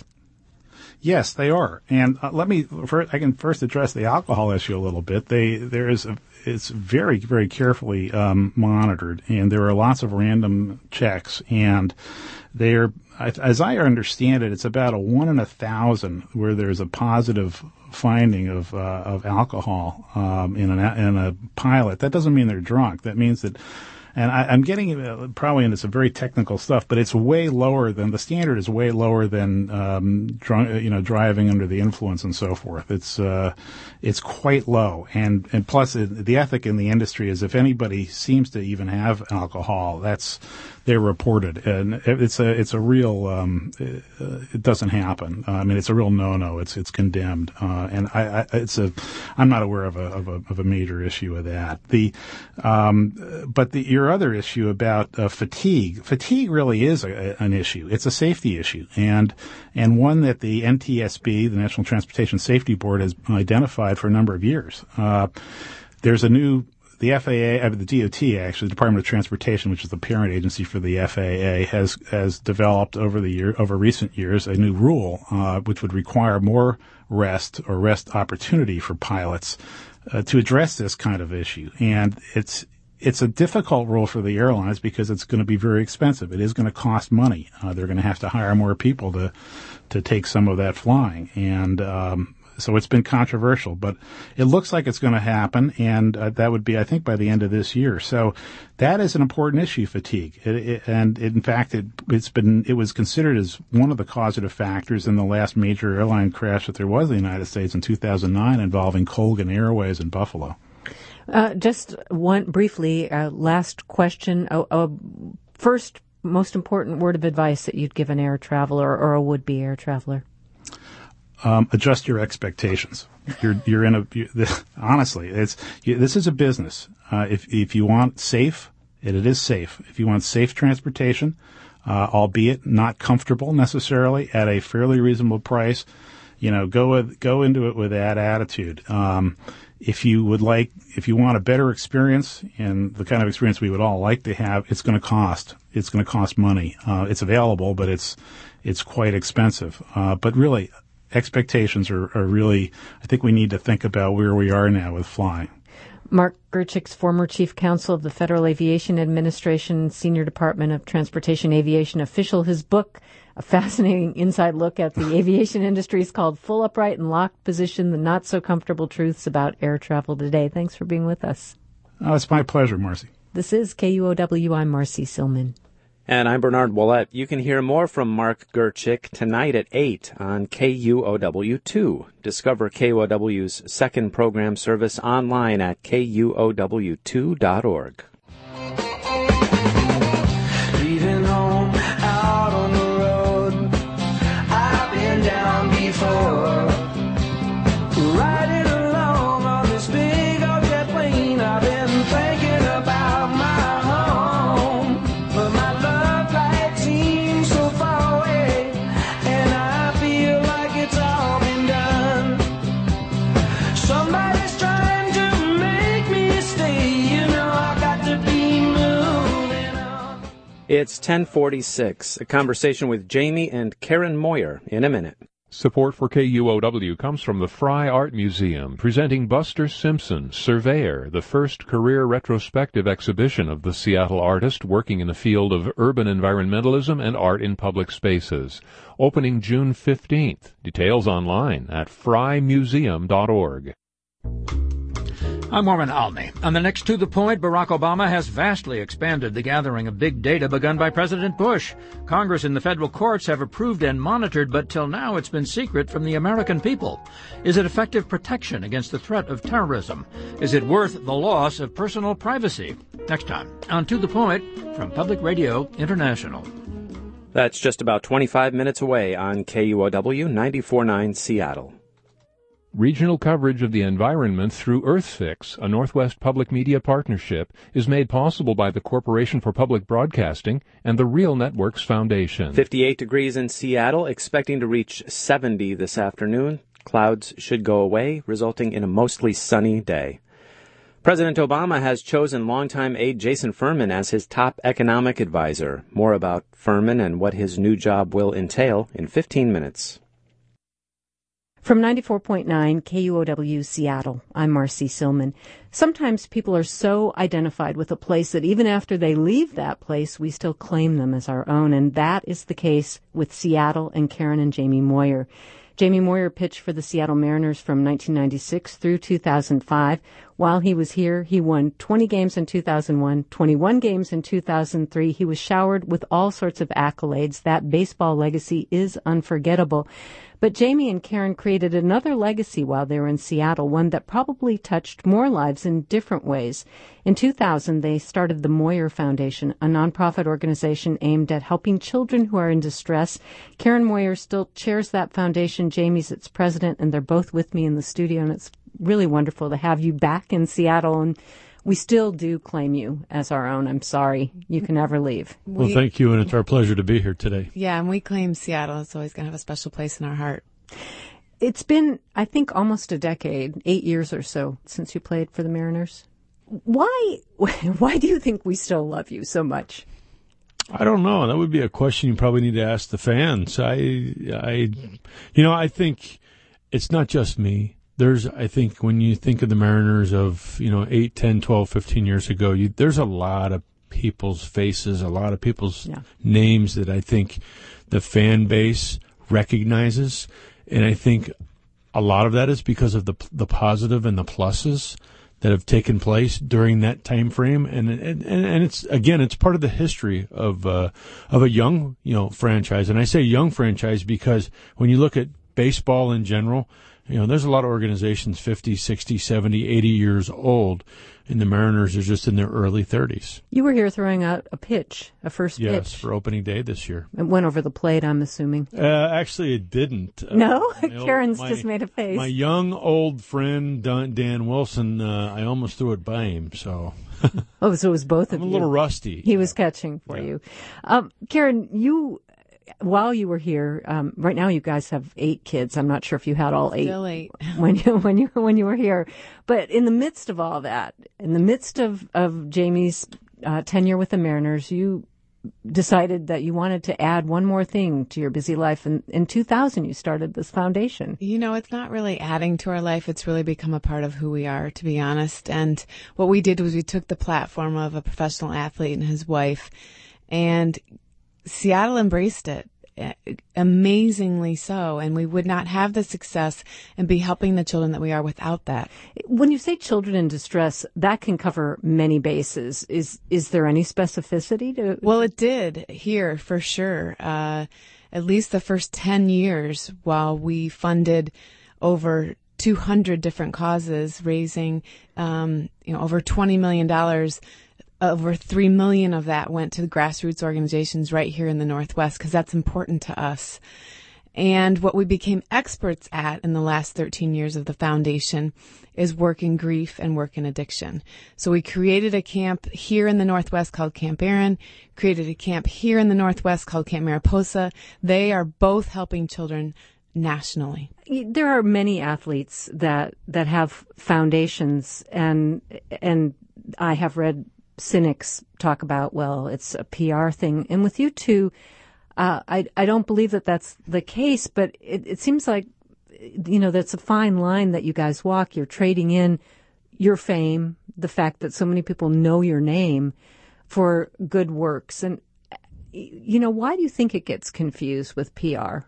Yes, they are. And uh, let me, first, I can first address the alcohol issue a little bit. They, there is a, it's very, very carefully um, monitored, and there are lots of random checks, and they're, as I understand it, it's about a one in a thousand where there's a positive finding of uh, of alcohol um, in an in a pilot. That doesn't mean they're drunk. That means that, and I, I'm getting uh, probably into some very technical stuff, but it's way lower than the standard is way lower than um, drunk, you know, driving under the influence and so forth. It's uh, it's quite low, and and plus it, the ethic in the industry is if anybody seems to even have alcohol, that's they're reported, and it's a it's a real um, it, uh, it doesn't happen. Uh, I mean, it's a real no-no. It's it's condemned, uh, and I, I it's a I'm not aware of a of a of a major issue of that. The um, but the your other issue about uh, fatigue fatigue really is a, an issue. It's a safety issue, and and one that the N T S B, the National Transportation Safety Board, has identified for a number of years. Uh, there's a new The F A A, uh, the D O T actually, the Department of Transportation, which is the parent agency for the F A A, has has developed over the year, over recent years, a new rule uh, which would require more rest or rest opportunity for pilots uh, to address this kind of issue. And it's it's a difficult rule for the airlines because it's going to be very expensive. It is going to cost money. Uh, they're going to have to hire more people to to take some of that flying, and um, so it's been controversial, but it looks like it's going to happen, and uh, that would be, I think, by the end of this year. So that is an important issue, fatigue, it, it, and it, in fact, it, it's been it was considered as one of the causative factors in the last major airline crash that there was in the United States in two thousand nine involving Colgan Airways in Buffalo. Uh, just one briefly, uh, last question. Uh, uh, first, most important word of advice that you'd give an air traveler or a would-be air traveler. Um, adjust your expectations. You're you're in a you, this, honestly, it's you, this is a business. Uh, if if you want safe, it, it is safe. If you want safe transportation, uh, albeit not comfortable necessarily, at a fairly reasonable price, you know, go with go into it with that attitude. Um, if you would like, if you want a better experience and the kind of experience we would all like to have, it's going to cost. It's going to cost money. Uh, it's available, but it's it's quite expensive. Uh, but really. Expectations are, are really, I think we need to think about where we are now with flying. Mark Gerchick's former chief counsel of the Federal Aviation Administration, Senior Department of Transportation Aviation official. His book, a fascinating inside look at the aviation industry, is called Full Upright and Locked Position, The Not So Comfortable Truths About Air Travel Today. Thanks for being with us. Oh, it's my pleasure, Marcy. This is K U O W. I'm Marcy Silman. And I'm Bernard Ouellette. You can hear more from Mark Gerchick tonight at eight on K U O W two. Discover K U O W's second program service online at K U O W two dot org. It's ten forty-six. A conversation with Jamie and Karen Moyer in a minute. Support for K U O W comes from the Frye Art Museum, presenting Buster Simpson, Surveyor, the first career retrospective exhibition of the Seattle artist working in the field of urban environmentalism and art in public spaces. Opening June fifteenth. Details online at frye museum dot org. I'm Warren Alney. On the next To the Point, Barack Obama has vastly expanded the gathering of big data begun by President Bush. Congress and the federal courts have approved and monitored, but till now it's been secret from the American people. Is it effective protection against the threat of terrorism? Is it worth the loss of personal privacy? Next time on To the Point from Public Radio International. That's just about twenty-five minutes away on K U O W ninety-four point nine Seattle. Regional coverage of the environment through EarthFix, a Northwest Public Media partnership, is made possible by the Corporation for Public Broadcasting and the Real Networks Foundation. fifty-eight degrees in Seattle, expecting to reach seventy this afternoon. Clouds should go away, resulting in a mostly sunny day. President Obama has chosen longtime aide Jason Furman as his top economic advisor. More about Furman and what his new job will entail in fifteen minutes. From ninety-four point nine K U O W Seattle, I'm Marcy Silman. Sometimes people are so identified with a place that even after they leave that place, we still claim them as our own, and that is the case with Seattle and Karen and Jamie Moyer. Jamie Moyer pitched for the Seattle Mariners from nineteen ninety-six through two thousand five. While he was here, he won twenty games in two thousand one, twenty-one games in two thousand three. He was showered with all sorts of accolades. That baseball legacy is unforgettable. But Jamie and Karen created another legacy while they were in Seattle, one that probably touched more lives in different ways. In two thousand, they started the Moyer Foundation, a nonprofit organization aimed at helping children who are in distress. Karen Moyer still chairs that foundation. Jamie's its president, and they're both with me in the studio, and it's really wonderful to have you back in Seattle. And we still do claim you as our own. I'm sorry. You can never leave. Well, thank you, and it's our pleasure to be here today. Yeah, and we claim Seattle. It's always going to have a special place in our heart. It's been, I think, almost a decade, eight years or so, since you played for the Mariners. Why, why do you think we still love you so much? I don't know. That would be a question you probably need to ask the fans. I, I, you know, I think it's not just me. There's, I think, when you think of the Mariners of, you know, eight, ten, twelve, fifteen years ago, you, there's a lot of people's faces, a lot of people's yeah. names that I think the fan base recognizes. And I think a lot of that is because of the the positive and the pluses that have taken place during that time frame. And and, and it's, again, it's part of the history of uh, of a young, you know, franchise. And I say young franchise because when you look at baseball in general, you know, there's a lot of organizations fifty, sixty, seventy, eighty years old, and the Mariners are just in their early thirties. You were here throwing out a pitch, a first yes, pitch. Yes, for opening day this year. It went over the plate, I'm assuming. Uh, actually, it didn't. No? Uh, Karen's my, just made a face. My young old friend, Dan, Dan Wilson, uh, I almost threw it by him, so... Oh, so it was both I'm of you. a little rusty. He yeah. was catching for yeah. you. Um, Karen, you... While you were here, um, right now you guys have eight kids. I'm not sure if you had all eight, Still eight. when you when you when you were here. But in the midst of all that, in the midst of of Jamie's uh, tenure with the Mariners, you decided that you wanted to add one more thing to your busy life. And in two thousand, you started this foundation. You know, it's not really adding to our life. It's really become a part of who we are, to be honest. And what we did was we took the platform of a professional athlete and his wife, and Seattle embraced it, amazingly so, and we would not have the success and be helping the children that we are without that. When you say children in distress, that can cover many bases. Is is there any specificity to? Well, it did here for sure. Uh, at least the first ten years, while we funded over two hundred different causes, raising um, you know over twenty million dollars. Over three million of that went to the grassroots organizations right here in the Northwest, because that's important to us. And what we became experts at in the last thirteen years of the foundation is work in grief and work in addiction. So we created a camp here in the Northwest called Camp Aaron, created a camp here in the Northwest called Camp Mariposa. They are both helping children nationally. There are many athletes that that have foundations, and and I have read cynics talk about, well, it's a P R thing. And with you two, uh, I, I don't believe that that's the case, but it, it seems like, you know, that's a fine line that you guys walk. You're trading in your fame, the fact that so many people know your name, for good works. And, you know, why do you think it gets confused with P R?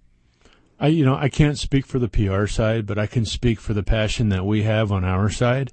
I, you know, I can't speak for the P R side, but I can speak for the passion that we have on our side.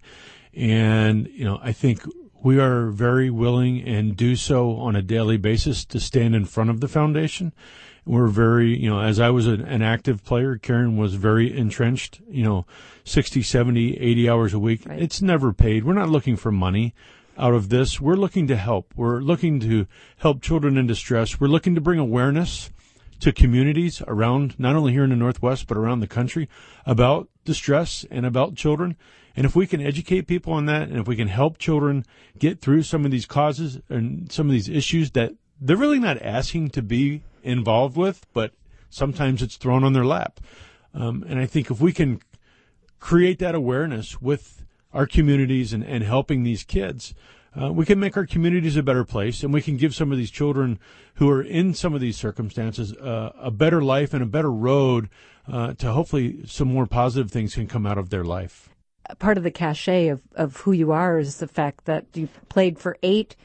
And, you know, I think we are very willing and do so on a daily basis to stand in front of the foundation. We're very, you know, as I was an, an active player, Karen was very entrenched, you know, sixty, seventy, eighty hours a week. Right. It's never paid. We're not looking for money out of this. We're looking to help. We're looking to help children in distress. We're looking to bring awareness to communities around, not only here in the Northwest, but around the country, about distress and about children. And if we can educate people on that, and if we can help children get through some of these causes and some of these issues that they're really not asking to be involved with, but sometimes it's thrown on their lap. Um, and I think if we can create that awareness with our communities and, and helping these kids, uh, we can make our communities a better place, and we can give some of these children who are in some of these circumstances uh, a better life and a better road uh, to hopefully some more positive things can come out of their life. Part of the cachet of, of who you are is the fact that you've played for eight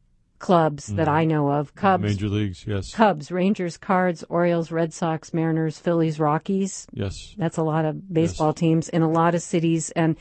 clubs that mm. I know of. Cubs. Major leagues, yes. Cubs, Rangers, Cards, Orioles, Red Sox, Mariners, Phillies, Rockies. Yes. That's a lot of baseball yes. teams in a lot of cities. And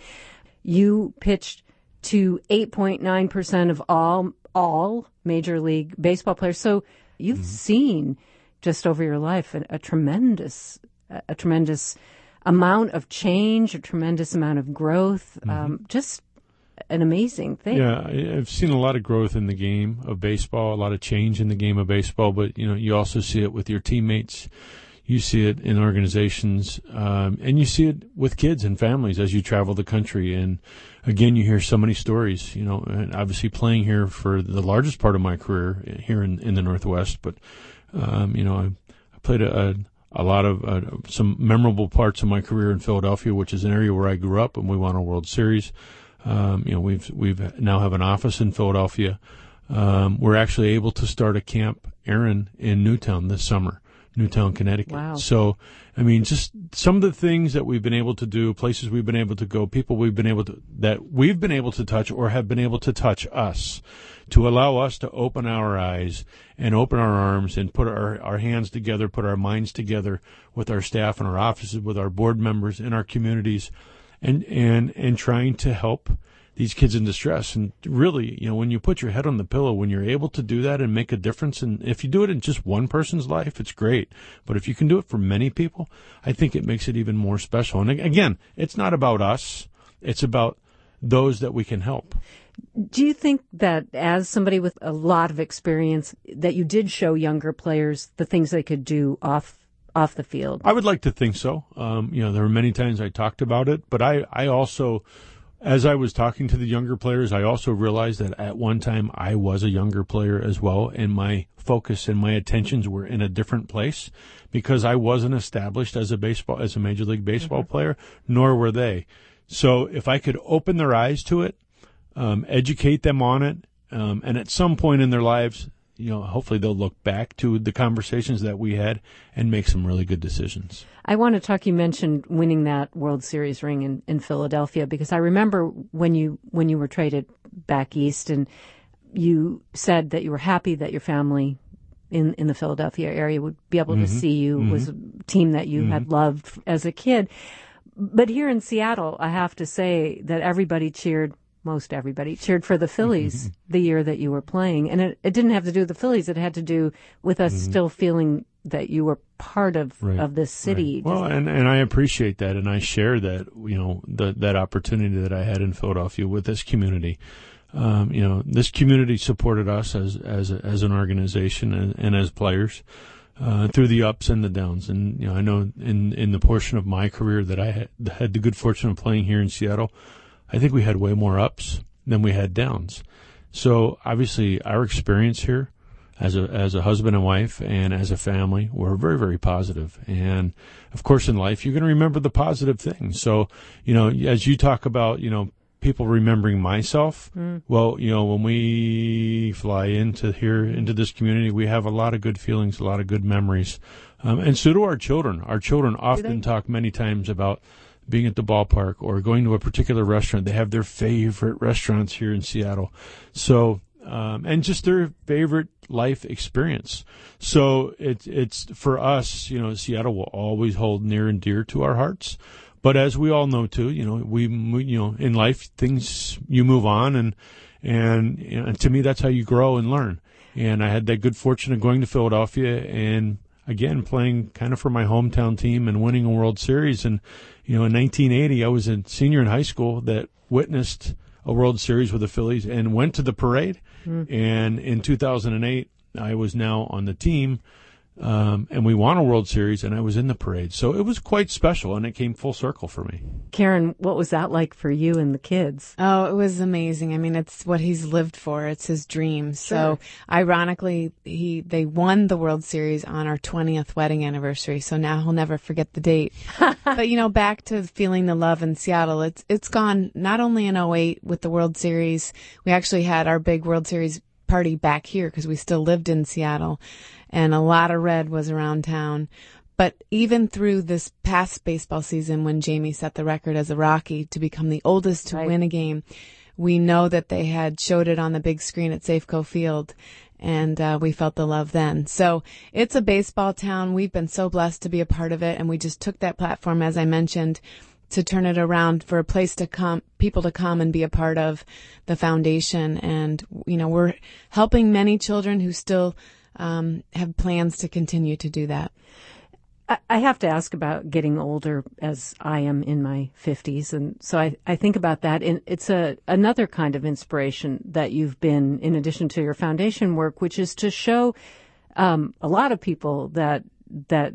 you pitched to eight point nine percent of all all Major League Baseball players. So you've mm-hmm. seen just over your life a, a tremendous, a tremendous amount of change, a tremendous amount of growth, mm-hmm. um, just an amazing thing. Yeah, I've seen a lot of growth in the game of baseball, a lot of change in the game of baseball, but you know, you also see it with your teammates. You see it in organizations, um, and you see it with kids and families as you travel the country. And again, you hear so many stories, you know, and obviously playing here for the largest part of my career here in, in the Northwest. But, um, you know, I, I played a, a, a lot of uh, some memorable parts of my career in Philadelphia, which is an area where I grew up, and we won a World Series. Um, you know, we've, we've now have an office in Philadelphia. Um, we're actually able to start a camp, Aaron, in Newtown this summer. Newtown, Connecticut. Wow. So, I mean, just some of the things that we've been able to do, places we've been able to go, people we've been able to, that we've been able to touch or have been able to touch us, to allow us to open our eyes and open our arms and put our, our hands together, put our minds together with our staff and our offices, with our board members in our communities, and, and, and trying to help these kids in distress. And really, you know, when you put your head on the pillow, when you're able to do that and make a difference, and if you do it in just one person's life, it's great. But if you can do it for many people, I think it makes it even more special. And again, it's not about us. It's about those that we can help. Do you think that as somebody with a lot of experience, that you did show younger players the things they could do off off the field? I would like to think so. Um, you know, there were many times I talked about it, but I, I also... As I was talking to the younger players, I also realized that at one time I was a younger player as well, and my focus and my attentions were in a different place because I wasn't established as a baseball, as a Major League Baseball mm-hmm. player, nor were they. So if I could open their eyes to it, um, educate them on it, um, and at some point in their lives, you know, hopefully they'll look back to the conversations that we had and make some really good decisions. I want to talk, you mentioned winning that World Series ring in, in Philadelphia, because I remember when you when you were traded back east and you said that you were happy that your family in, in the Philadelphia area would be able mm-hmm. to see you. Mm-hmm. It was a team that you mm-hmm. had loved as a kid. But here in Seattle, I have to say that everybody cheered Most everybody cheered for the Phillies the year that you were playing. And it, it didn't have to do with the Phillies. It had to do with us mm-hmm. still feeling that you were part of, right. of this city. Right. Well, and, and I appreciate that. And I share that, you know, the, that opportunity that I had in Philadelphia with this community. Um, you know, this community supported us as, as, a, as an organization and, and as players, uh, through the ups and the downs. And, you know, I know in, in the portion of my career that I had, had the good fortune of playing here in Seattle, I think we had way more ups than we had downs. So obviously our experience here as a as a husband and wife and as a family were very, very positive. And of course in life you're going to remember the positive things. So, you know, as you talk about, you know, people remembering myself. Mm. Well, you know, when we fly into here, into this community, we have a lot of good feelings, a lot of good memories. Um, and so do our children. Our children often talk many times about being at the ballpark or going to a particular restaurant. They have their favorite restaurants here in Seattle. So, um, and just their favorite life experience. So it, it's for us, you know, Seattle will always hold near and dear to our hearts. But as we all know too, you know, we, you know, in life, things, you move on, and, and, you know, and to me, that's how you grow and learn. And I had that good fortune of going to Philadelphia and, again, playing kind of for my hometown team and winning a World Series. And, you know, in nineteen eighty, I was a senior in high school that witnessed a World Series with the Phillies and went to the parade. Mm. And in two thousand eight, I was now on the team, um, and we won a World Series, and I was in the parade. So it was quite special, and it came full circle for me. Karen, what was that like for you and the kids? Oh, it was amazing. I mean, it's what he's lived for. It's his dream. Sure. So ironically, he they won the World Series on our twentieth wedding anniversary. So now he'll never forget the date. But, you know, back to feeling the love in Seattle, it's it's gone not only in oh eight with the World Series. We actually had our big World Series party back here because we still lived in Seattle, and a lot of red was around town. But even through this past baseball season, when Jamie set the record as a Rocky to become the oldest to right. win a game, we know that they had showed it on the big screen at Safeco Field, and uh, we felt the love then. So it's a baseball town. We've been so blessed to be a part of it, and we just took that platform, as I mentioned, to turn it around for a place to come, people to come and be a part of the foundation. And, you know, we're helping many children who still um, have plans to continue to do that. I have to ask about getting older, as I am in my fifties. And so I, I think about that. And it's a another kind of inspiration that you've been, in addition to your foundation work, which is to show um, a lot of people that that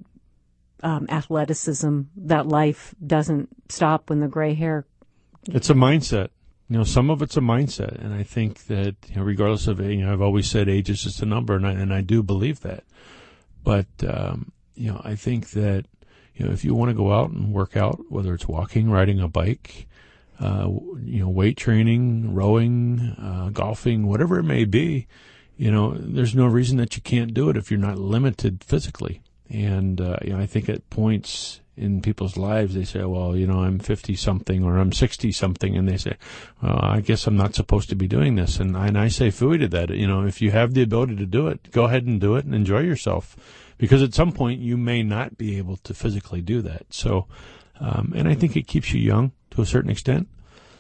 um, athleticism, that life doesn't stop when the gray hair. It's a mindset. You know, some of it's a mindset. And I think that, you know, regardless of, you know, I've always said age is just a number, and I, and I do believe that. But, um, you know, I think that, you know, if you want to go out and work out, whether it's walking, riding a bike, uh, you know, weight training, rowing, uh, golfing, whatever it may be, you know, there's no reason that you can't do it if you're not limited physically. And, uh, you know, I think at points in people's lives, they say, well, you know, I'm fifty something or I'm sixty something. And they say, well, I guess I'm not supposed to be doing this. And I, and I say phooey to that. You know, if you have the ability to do it, go ahead and do it and enjoy yourself. Because at some point you may not be able to physically do that. So, um, and I think it keeps you young to a certain extent,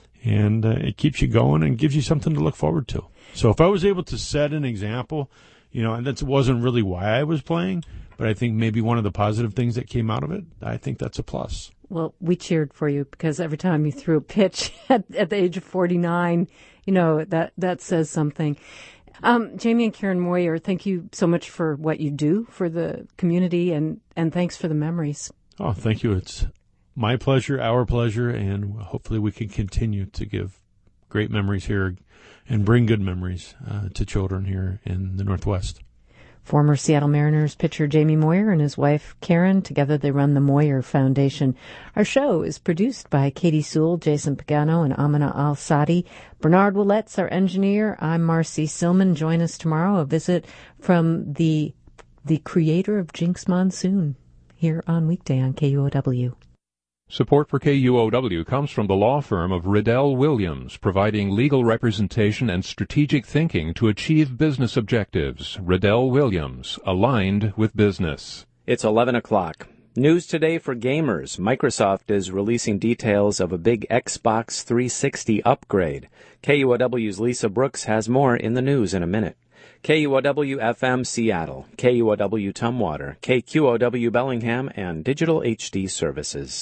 and uh, it keeps you going and gives you something to look forward to. So if I was able to set an example, you know, and that wasn't really why I was playing, but I think maybe one of the positive things that came out of it, I think that's a plus. Well, we cheered for you because every time you threw a pitch at, at the age of forty-nine, you know, that, that says something. Um, Jamie and Karen Moyer, thank you so much for what you do for the community, and, and thanks for the memories. Oh, thank you. It's my pleasure, our pleasure, and hopefully we can continue to give great memories here and bring good memories uh, to children here in the Northwest. Former Seattle Mariners pitcher Jamie Moyer and his wife Karen, together they run the Moyer Foundation. Our show is produced by Katie Sewell, Jason Pagano, and Amina Al-Sadi. Bernard Willette's our engineer. I'm Marcy Silman. Join us tomorrow, a visit from the the creator of Jinx Monsoon here on Weekday on K U O W. Support for K U O W comes from the law firm of Riddell Williams, providing legal representation and strategic thinking to achieve business objectives. Riddell Williams, aligned with business. It's eleven o'clock. News today for gamers. Microsoft is releasing details of a big Xbox three sixty upgrade. K U O W's Lisa Brooks has more in the news in a minute. K U O W F M Seattle, K U O W Tumwater, K Q O W Bellingham, and Digital H D Services.